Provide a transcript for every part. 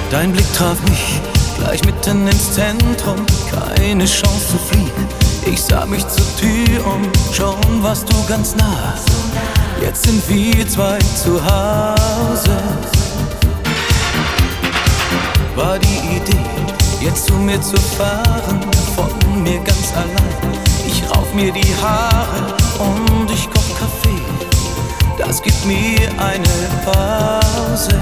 Dein Blick traf mich gleich mitten ins Zentrum, keine Chance zu fliehen. Ich sah mich zur Tür und schon warst du ganz nah. Jetzt sind wir zwei zu Hause. War die Idee, jetzt zu mir zu fahren, von mir ganz allein. Ich rauf mir die Haare und ich koch Kaffee. Das gibt mir eine Pause.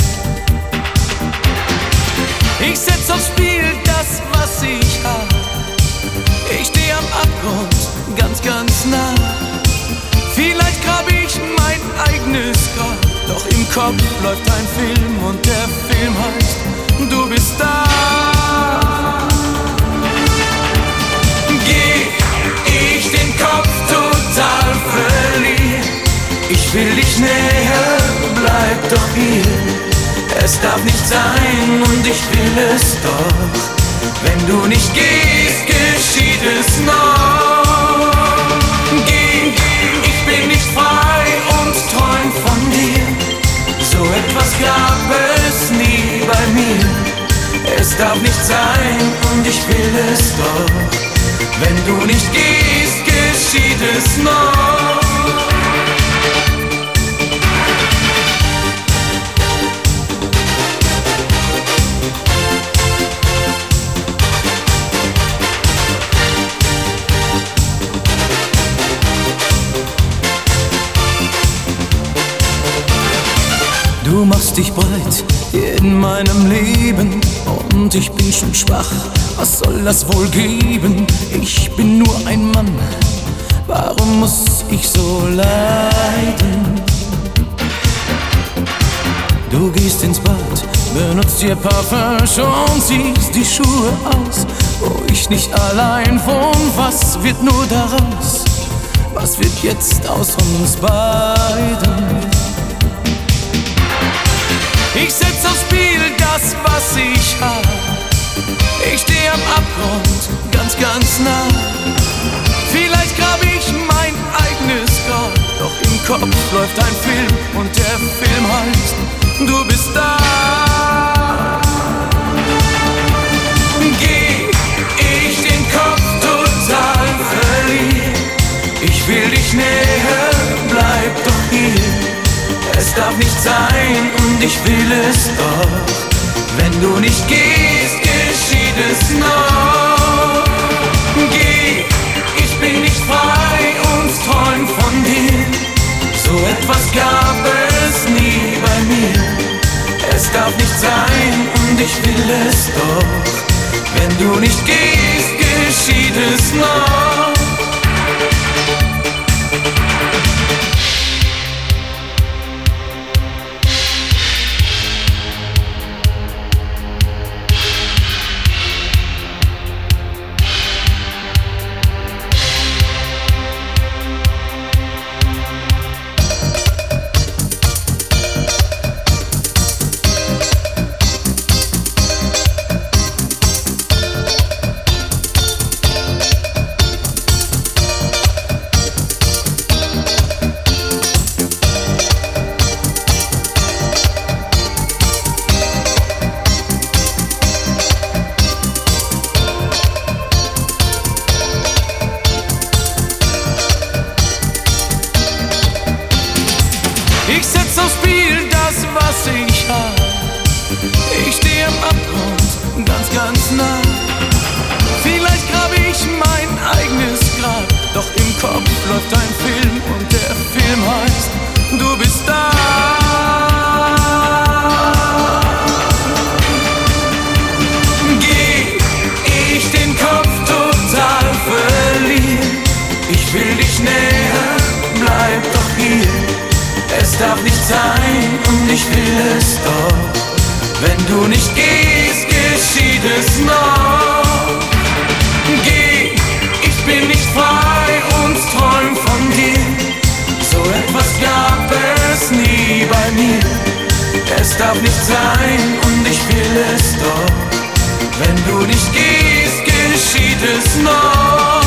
Ich setz aufs Spiel das, was ich hab. Ich steh am Abgrund, ganz, ganz nah. Vielleicht grab ich mein eigenes Grab, doch im Kopf läuft ein Film und der Film heißt, du bist da. Geh ich den Kopf total verlieren. Ich will dich näher, bleib doch hier. Es darf nicht sein und ich will es doch. Wenn du nicht gehst, geschieht es noch. Geh, ich bin nicht frei und träum von dir. So etwas gab es nie bei mir. Es darf nicht sein und ich will es doch. Wenn du nicht gehst, geschieht es noch. Du machst dich breit in meinem Leben und ich bin schon schwach. Was soll das wohl geben? Ich bin nur ein Mann. Warum muss ich so leiden? Du gehst ins Bad, benutzt dir Parfum, schon ziehst die Schuhe aus. Wo ich nicht allein wohn, was wird nur daraus? Was wird jetzt aus uns beiden? Ich setz aufs Spiel das, was ich hab. Ich steh am Abgrund, ganz, ganz nah. Vielleicht grab ich mein eigenes Grab, doch im Kopf läuft ein Film und der Film heißt, du bist da. Geh ich den Kopf total verlieren. Ich will dich näher, bleib doch hier. Es darf nicht sein und ich will es doch. Wenn du nicht gehst, geschieht es noch. Geh, ich bin nicht frei und träum von dir. So etwas gab es nie bei mir. Es darf nicht sein und ich will es doch. Wenn du nicht gehst, geschieht es noch. Ich setz aufs Spiel das, was ich hab. Ich steh am Abgrund, ganz, ganz nah. Vielleicht grab ich mein eigenes Grab, doch im Kopf läuft ein Film und der Film heißt, du bist da. Geh ich den Kopf total verlieren. Ich will dich näher, bleib doch hier. Es darf nicht sein und ich will es doch. Wenn du nicht gehst, geschieht es noch. Geh, ich bin nicht frei und träum von dir. So etwas gab es nie bei mir. Es darf nicht sein und ich will es doch. Wenn du nicht gehst, geschieht es noch.